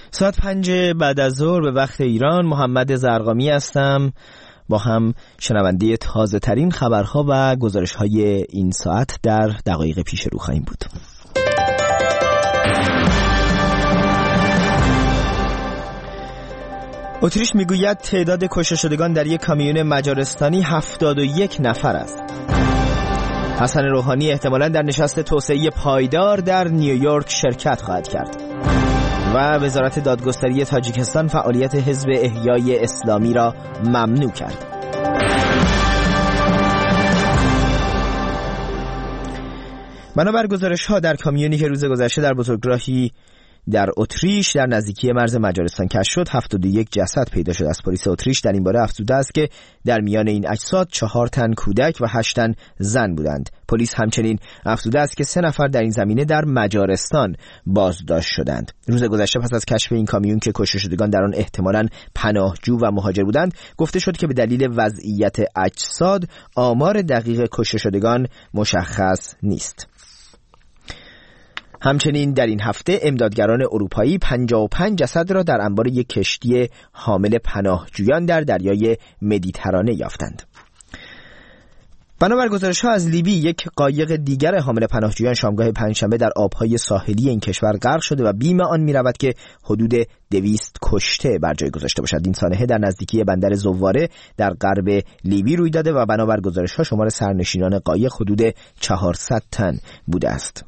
ساعت 5 بعد از ظهر به وقت ایران. محمد زرقامی هستم. با هم شنونده تازه ترین خبرها و گزارش های این ساعت در دقایق پیش رو خواهیم بود. اتریش میگوید تعداد کشته شدگان در یک کامیون مجارستانی 71 نفر است. حسن روحانی احتمالاً در نشست توسعه پایدار در نیویورک شرکت خواهد کرد. و وزارت دادگستری تاجیکستان فعالیت حزب احیای اسلامی را ممنوع کرد. بنابر گزارش‌ها در کامیونی که روز گذشته در بزرگراهی در اتریش در نزدیکی مرز مجارستان کشف شد 71 جسد پیدا شد. از پلیس اتریش در این باره افزوده است که در میان این اجساد 4 تن کودک و 8 تن زن بودند. پلیس همچنین افزوده است که 3 نفر در این زمینه در مجارستان بازداشت شدند. روز گذشته پس از کشف این کامیون که کشته شدگان در آن احتمالاً پناهجو و مهاجر بودند، گفته شد که به دلیل وضعیت اجساد آمار دقیق کشته شدگان مشخص نیست. همچنین در این هفته امدادگران اروپایی 55 جسد را در انبار یک کشتی حامل پناهجویان در دریای مدیترانه یافتند. بنابر گزارش‌ها از لیبی یک قایق دیگر حامل پناهجویان شامگاه پنجشنبه در آبهای ساحلی این کشور غرق شده و بیم آن می‌رود که حدود 200 کشته بر جای گذاشته باشد. این سانحه در نزدیکی بندر زواره در غرب لیبی روی داده و بنابر گزارش‌ها شمار سرنشینان قایق حدود 400 تن بوده است.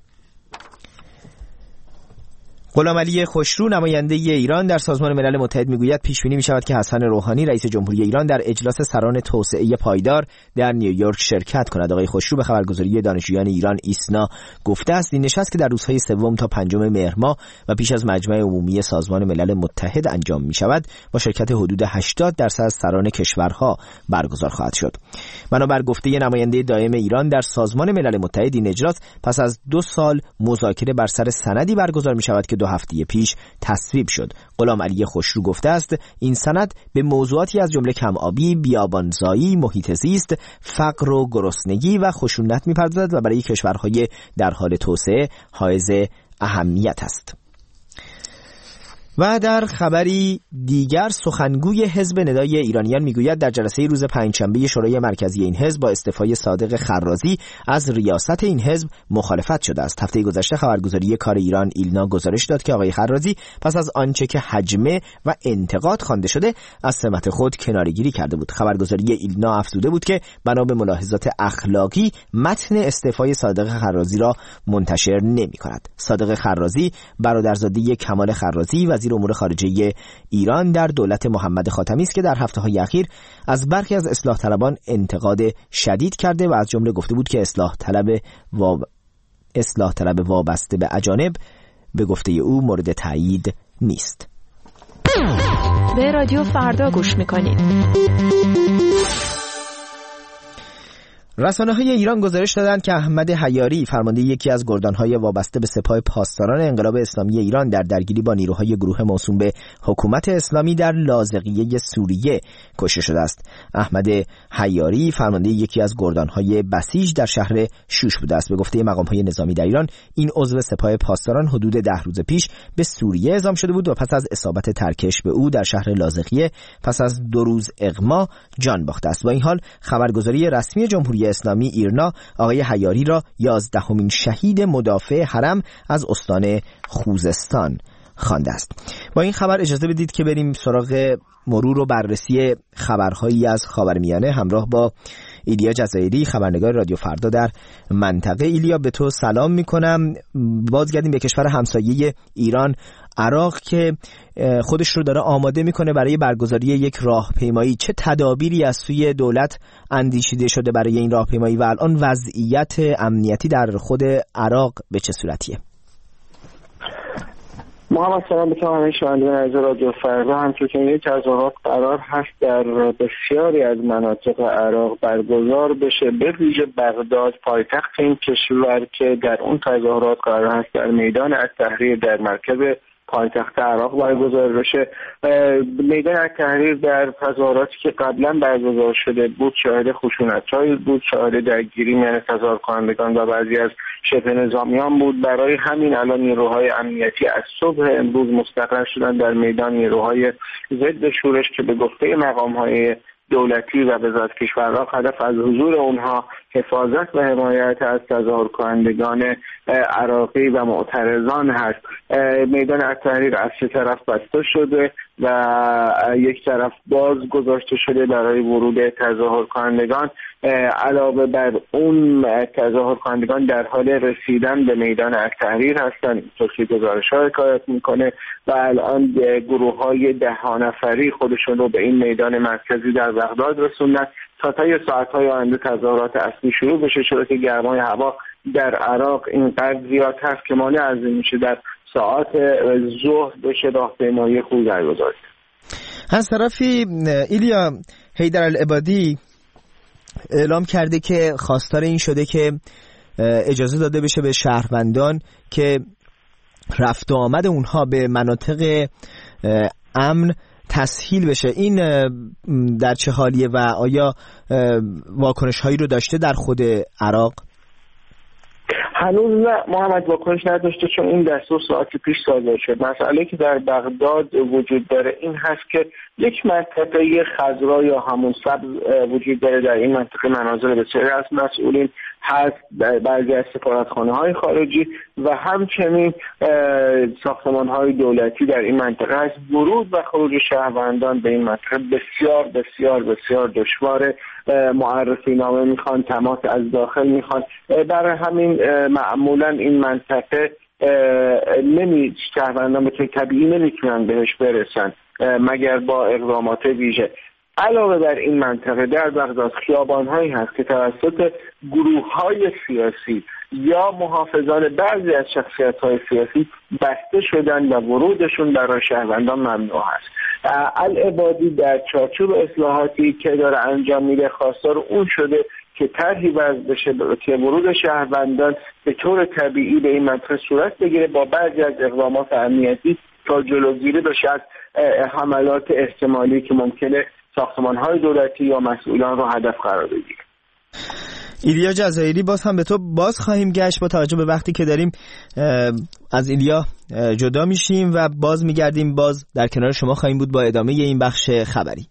غلامعلی خوشرو نماینده ایران در سازمان ملل متحد میگوید پیش بینی می‌شود که حسن روحانی رئیس جمهوری ایران در اجلاس سران توسعه پایدار در نیویورک شرکت کند. آقای خوشرو به خبرگزاری دانشجویان ایران ایسنا گفته است این نشست که در روزهای 3 تا 5 مهر ماه و پیش از مجمع عمومی سازمان ملل متحد انجام می‌شود با شرکت حدود 80% از سران کشورها برگزار خواهد شد. بنابر گفته نماینده دائم ایران در سازمان ملل متحد این اجلاس پس از 2 سال مذاکره بر سر سندی برگزار می‌شود که 2 هفته پیش تصویب شد. غلامعلی خوشرو گفته است این سند به موضوعاتی از جمله کم‌آبی، بیابانزایی، محیط زیست، فقر و گرسنگی و خشونت می‌پردازد و برای کشورهای در حال توسعه حائز اهمیت است. و در خبری دیگر سخنگوی حزب ندای ایرانیان میگوید در جلسه روز پنجشنبه شورای مرکزی این حزب با استعفای صادق خرازی از ریاست این حزب مخالفت شده است. هفته گذشته خبرگزاری کار ایران ایلنا گزارش داد که آقای خرازی پس از آنچه که هجمه و انتقاد خوانده شده از سمت خود کناره‌گیری کرده بود. خبرگزاری ایلنا افزوده بود که بنا به ملاحظات اخلاقی متن استعفای صادق خرازی را منتشر نمی‌کند. صادق خرازی برادرزاده کمال خرازی وزیر امور خارجه ایران در دولت محمد خاتمی است که در هفته‌های اخیر از برخی از اصلاح طلبان انتقاد شدید کرده و از جمله گفته بود که اصلاح طلب وابسته به اجانب به گفته او مورد تایید نیست. به رادیو فردا گوش می‌کنید. رسانه‌های ایران گزارش دادند که احمد حیاری فرمانده یکی از گردان‌های وابسته به سپاه پاسداران انقلاب اسلامی ایران در درگیری با نیروهای گروه موسوم به حکومت اسلامی در لاذقیه سوریه کشته شده است. احمد حیاری فرمانده یکی از گردان‌های بسیج در شهر شوش بوده است. به گفته مقام‌های نظامی در ایران این عضو سپاه پاسداران حدود 10 روز پیش به سوریه اعزام شده بود و پس از اصابت ترکش به او در شهر لاذقیه پس از 2 روز اغما جان باخته است. با این حال خبرگزاری رسمی جمهوری اسلامی ایرنا آقای حیاری را 11مین شهید مدافع حرم از استان خوزستان خوانده است. با این خبر اجازه بدید که بریم سراغ مرور و بررسی خبرهایی از خاورمیانه همراه با ایلیا جزایری خبرنگار رادیو فردا در منطقه. ایلیا به تو سلام میکنم. بازگردیم به کشور همسایه ایران، عراق، که خودش رو داره آماده میکنه برای برگزاری یک راهپیمایی. چه تدابیری از سوی دولت اندیشیده شده برای این راهپیمایی و الان وضعیت امنیتی در خود عراق به چه صورتیه؟ محمد سلام به تو همه شنوندگان عزیز رادیو فردا. همچون که یک تظاهرات قرار هست در بسیاری از مناطق عراق برگزار بشه، به ویژه بغداد پایتخت این کشور که در اون تظاهرات قرار هست در میدان التحریر در مرکز پایتخت عراق برگزار بشه. میدان التحریر در تظاهراتی که قبلا برگزار شده بود شاهد خشونت‌هایی بود، شاهد درگیری میان تظاهرکنندگان و بعضی از شبه نظامیان بود. برای همین الان نیروهای امنیتی از صبح امروز مستقر شدن در میدان نیروهای ضد شورش که به گفته مقام‌های دولتی و وزارت کشور عراق هدف از حضور اونها حفاظت و حمایت از تظاهرکنندگان عراقی و معترضان هست. میدان التحریر از سه طرف بسته شده و یک طرف باز گذاشته شده برای ورود تظاهرکنندگان. علاوه بر اون تظاهرکنندگان در حال رسیدن به میدان التحریر هستند، طور که گزارش‌ها حکایت میکنه و الان گروه‌های 10 نفری خودشون رو به این میدان مرکزی در بغداد رسوندن تا طی ساعت‌های آینده تظاهرات اصلی شروع بشه، چرا که گرمای هوا در عراق اینقدر زیاد هست که مانع از این میشه در ساعات ظهر بشه راهپیمایی خوب برگزار. از طرفی ایلیا حیدرالعبادی اعلام کرده که خواستار این شده که اجازه داده بشه به شهروندان که رفت و آمد اونها به مناطق امن تسهیل بشه. این در چه حالیه و آیا واکنش هایی رو داشته در خود عراق؟ هنوز نه محمد، واکنش نداشته، چون این دستور ساعتی پیش صادر شد. مسئله که در بغداد وجود داره این هست که یک منطقه خضرا یا همون سبز وجود داره. در این منطقه منازل بسیاری از مسئولین هست، بعضی از سفارتخانه‌های خارجی و همچنین ساختمان‌های دولتی در این منطقه هست. ورود و خروج شهروندان به این منطقه بسیار بسیار بسیار دشواره. معرفی نامه میخوان، تماس از داخل میخوان. برای همین معمولا این منطقه شهروندان به طور طبیعی نمیتونن بهش برسن مگر با اقدامات ویژه. علاوه بر این منطقه در بغداد خیابان‌هایی هست که توسط گروه‌های سیاسی یا محافظان بعضی از شخصیت‌های سیاسی بسته شدن و ورودشون برای شهروندان ممنوع است. العبادی در چارچوب اصلاحاتی که داره انجام میده خواستار اون شده که طرحی وضع بشه که ورود شهروندان به طور طبیعی به این منطقه صورت بگیره با بعضی از اقدامات امنیتی تا جلوگیری بشه از حملات احتمالی که ممکنه ساختمان‌های دولتی یا مسئولان رو هدف قرار بگیره. ایلیا جزایری، باز هم به تو باز خواهیم گشت با توجه به وقتی که داریم. از ایلیا جدا میشیم و باز میگردیم، باز در کنار شما خواهیم بود با ادامه این بخش خبری.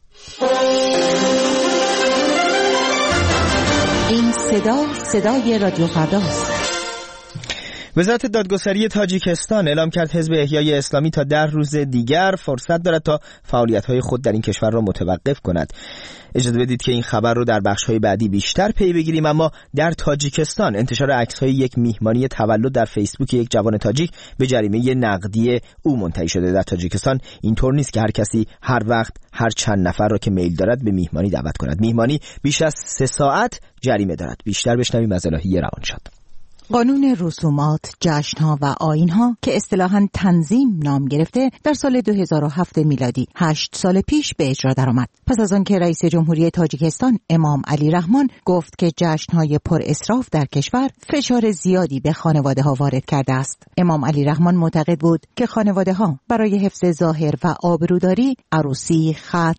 این صدای رادیو فرداست. وزارت دادگستری تاجیکستان اعلام کرد حزب احیای اسلامی تا 10 روز دیگر فرصت دارد تا فعالیت‌های خود در این کشور را متوقف کند. اجازه بدید که این خبر رو در بخش‌های بعدی بیشتر پی بگیریم. اما در تاجیکستان انتشار عکس‌های یک میهمانی تولد در فیسبوک یک جوان تاجیک به جریمه نقدی او منتهی شده. در تاجیکستان اینطور نیست که هر کسی هر وقت هر چند نفر را که میل دارد به میهمانی دعوت کند. میهمانی بیش از 3 ساعت جریمه دارد. بیشتر بشنویم از الهی روانشاد. قانون رسومات، جشن‌ها و آیین‌ها که اصطلاحاً تنظیم نام گرفته در سال 2007 میلادی 8 سال پیش به اجرا درآمد. پس از آن که رئیس جمهوری تاجیکستان امام علی رحمان گفت که جشن‌های پر اسراف در کشور فشار زیادی به خانواده‌ها وارد کرده است. امام علی رحمان معتقد بود که خانواده‌ها برای حفظ ظاهر و آبروداری عروسی،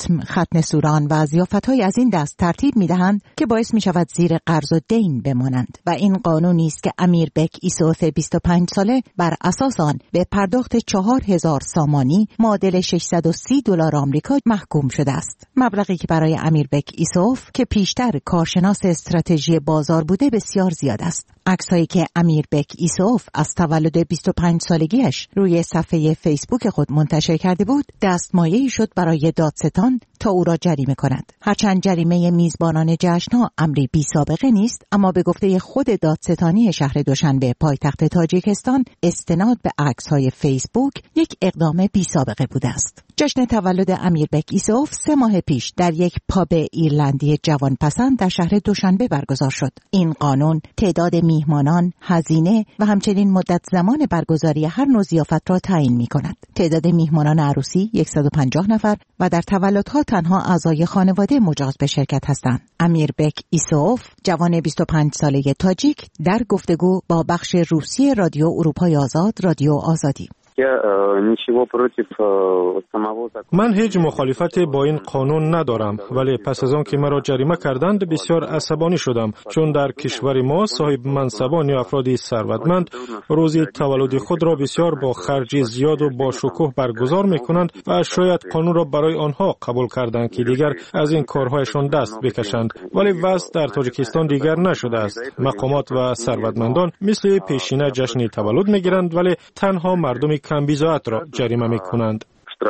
ختن سوران و ضیافت‌های از این دست ترتیب می‌دهند که باعث می‌شود زیر قرض و دین بمانند و این قانونی است که امیر بک ایسوف 25 ساله بر اساس آن به پرداخت 4000 سامانی معادل $630 آمریکا محکوم شده است. مبلغی که برای امیر بک ایسوف که پیشتر کارشناس استراتژی بازار بوده بسیار زیاد است. عکس‌هایی که امیر بک ایسوف از تولد 25 سالگیش روی صفحه فیسبوک خود منتشر کرده بود دستمایه‌ای شد برای دادستان تا او را جریمه کند. هرچند جریمه میزبانان جشن‌ها امری بی سابقه نیست، اما به گفته خود دادستانی شهر دوشنبه پایتخت تاجیکستان استناد به عکس‌های فیسبوک یک اقدام بی سابقه بوده است. جشن تولد امیر بک ایسوف 3 ماه پیش در یک پاب ایرلندی جوانپسند در شهر دوشنبه برگزار شد. این قانون تعداد میهمانان، هزینه و همچنین مدت زمان برگزاری هر نوع ضیافت را تعیین می‌کند. تعداد میهمانان عروسی 150 نفر و در تولدها تنها اعضای خانواده مجاز به شرکت هستند. امیر بک ایسوف، جوان 25 ساله تاجیک، در گفتگو با بخش روسی رادیو اروپای آزاد، رادیو آزادی. من هیچ مخالفتی با این قانون ندارم، ولی پس از آن که مرا جریمه کردند بسیار عصبانی شدم، چون در کشور ما صاحب منصبان یا افراد ثروتمند روز تولد خود را بسیار با خرج زیاد و با شکوه برگزار میکنند و شاید قانون را برای آنها قبول کردند که دیگر از این کارهایشان دست بکشند، ولی وضع در تاجیکستان دیگر نشده است. مقامات و ثروتمندان مثل پیشینه جشن تولد میگیرند، ولی تنها مردم کم بی‌ضاعت را جریمه میکنند.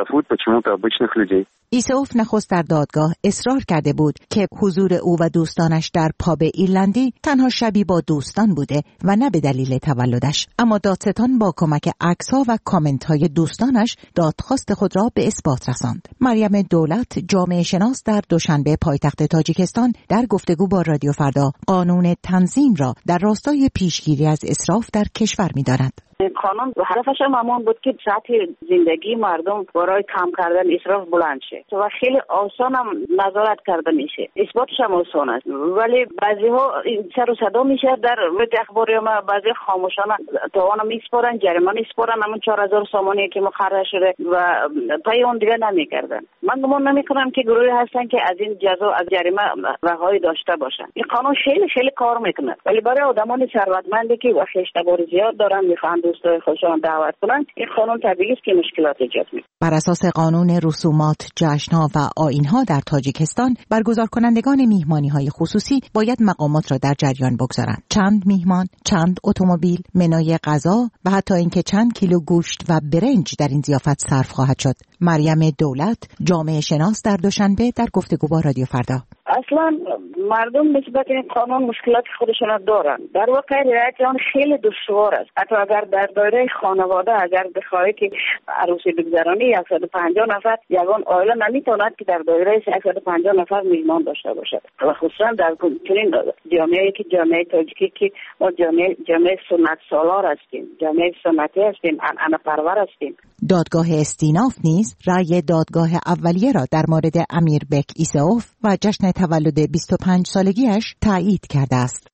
ایسئوف نخست در دادگاه اصرار کرده بود که حضور او و دوستانش در پاب ایرلندی تنها شبی با دوستان بوده و نه به دلیل تولدش، اما دادستان با کمک عکس‌ها و کامنت‌های دوستانش دادخواست خود را به اثبات رساند. مریم دولت، جامعه شناس در دوشنبه پایتخت تاجیکستان، در گفتگو با رادیو فردا قانون تنظیم را در راستای پیشگیری از اسراف در کشور می‌داند. قانون هدفش هم همون بود که سطح زندگی مردم برای کم کردن اسراف بلند شه و خیلی آسان هم نظارت کرده میشه. اثباتش هم آسان است، ولی بعضی ها سر و صدا میشه در روی اخباری ما، بعضی خاموشانه تاوان میسپارن، جریمه میسپارن، همون 4000 سامانی که مقرر شده و پای اون دیگه نمیکردن. من گمان نمیکنم که گروهی هستن که از این جزا از جریمه رهایی داشته باشن. این قانون خیلی کار میکنه، ولی برای آدمان ثروتمندی که خشتبار زیاد دارن میخوان دوستای خودشون دعوت کنن، این قانون طبیعی است که مشکلات ایجاد میکنه. بر اساس قانون رسومات، جشن‌ها و آیین‌ها در تاجیکستان، برگزار کنندگان میهمانی‌های خصوصی باید مقامات را در جریان بگذارند. چند میهمان، چند اتومبیل، منوی غذا و حتی اینکه چند کیلو گوشت و برنج در این ضیافت صرف خواهد شد. مریم دولت، جامعه شناس در دوشنبه، در گفتگو با رادیو فردا: اصلا مردم نسبت این قانون مشکلات خودشون دارن. در واقع رعایت آن خیلی دشوار است. حتی اگر در دایره خانواده اگر بخواهی که عروسی بگذرانی 150 نفر، یگان عائله نمیتواند که در دایره 150 نفر میهمان داشته باشد. و خصوصا در چنین جامعه‌ای که جامعه تاجیکی که ما جامعه سنت سالار هستیم، جامعه سنتی هستیم، عنعنه پرور هستیم. دادگاه استیناف نیز رأی دادگاه اولیه را در مورد امیربک ایسئوف و جشن تولد 25 سالگیش تایید کرده است.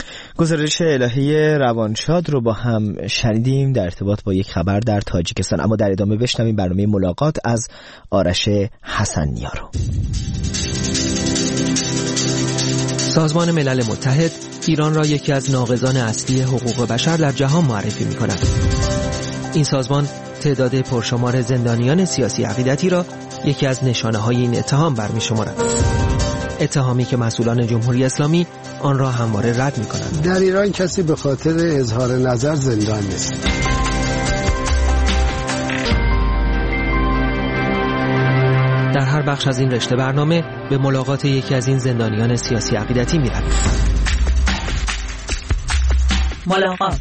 گزارش الهی روانشاد رو با هم شنیدیم در ارتباط با یک خبر در تاجیکستان، اما در ادامه بشنویم برنامه ملاقات از آرش حسنیارو. سازمان ملل متحد ایران را یکی از ناقضان اصلی حقوق بشر در جهان معرفی می‌کند. این سازمان تعداد پرشمار زندانیان سیاسی عقیدتی را یکی از نشانه‌های این اتهام برمی‌شمارد. اتهامی که مسئولان جمهوری اسلامی آن را همواره رد می‌کنند. در ایران کسی به خاطر اظهار نظر زندان نیست. در هر بخش از این رشته برنامه به ملاقات یکی از این زندانیان سیاسی عقیدتی می‌رویم. ملاقات.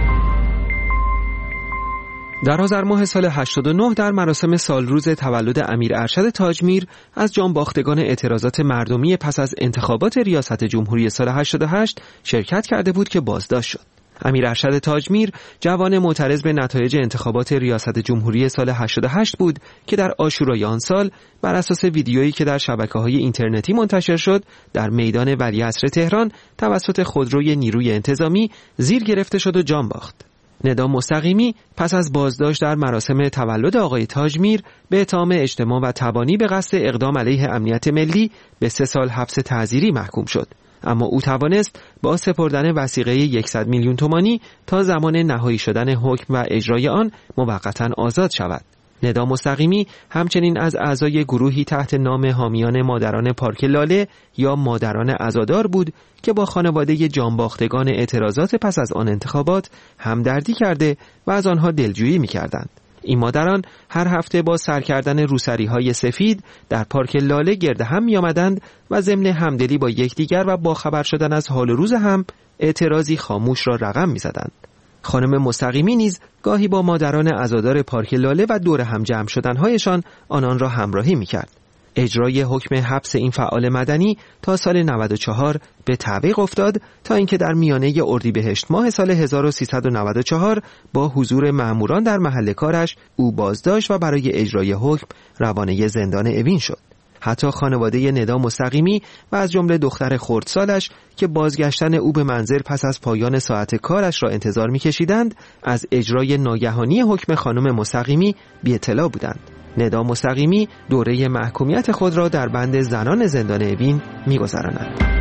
در آذر ماه سال 89 در مراسم سالروز تولد امیر ارشد تاجمیر از جانباختگان اعتراضات مردمی پس از انتخابات ریاست جمهوری سال 88 شرکت کرده بود که بازداشت شد. امیر ارشد تاجمیر جوان معترض به نتایج انتخابات ریاست جمهوری سال 88 بود که در عاشورای آن سال بر اساس ویدیویی که در شبکه‌های اینترنتی منتشر شد در میدان ولیعصر تهران توسط خودروی نیروی انتظامی زیر گرفته شد و جان باخت. ندا مستقیمی پس از بازداشت در مراسم تولد آقای تاجمیر به اتهام اجتماع و تبانی به قصد اقدام علیه امنیت ملی به 3 سال حبس تعزیری محکوم شد، اما او توانست با سپردن وثیقه 100 میلیون تومانی تا زمان نهایی شدن حکم و اجرای آن موقتا آزاد شود. ندا مستقیمی همچنین از اعضای گروهی تحت نام حامیان مادران پارک لاله یا مادران عزادار بود که با خانواده جانباختگان اعتراضات پس از آن انتخابات همدردی کرده و از آنها دلجویی می‌کردند. این مادران هر هفته با سر کردن روسری‌های سفید در پارک لاله گرد هم می‌آمدند و ضمن همدلی با یکدیگر و با خبر شدن از حال روز هم اعتراضی خاموش را رقم می‌زدند. خانم مستقیمی نیز گاهی با مادران عزادار پارک لاله و دور هم جمع شدنهایشان آنان را همراهی می‌کرد. اجرای حکم حبس این فعال مدنی تا سال 94 به تعویق افتاد تا اینکه در میانه اردیبهشت ماه سال 1394 با حضور مأموران در محل کارش او بازداشت و برای اجرای حکم روانه زندان اوین شد. حتی خانواده ندا مستقیمی و از جمله دختر خردسالش که بازگشتن او به منزل پس از پایان ساعت کارش را انتظار می‌کشیدند، از اجرای ناگهانی حکم خانم مستقیمی بی اطلاع بودند. ندا مستقیمی دوره محکومیت خود را در بند زنان زندان اوین می‌گذراند.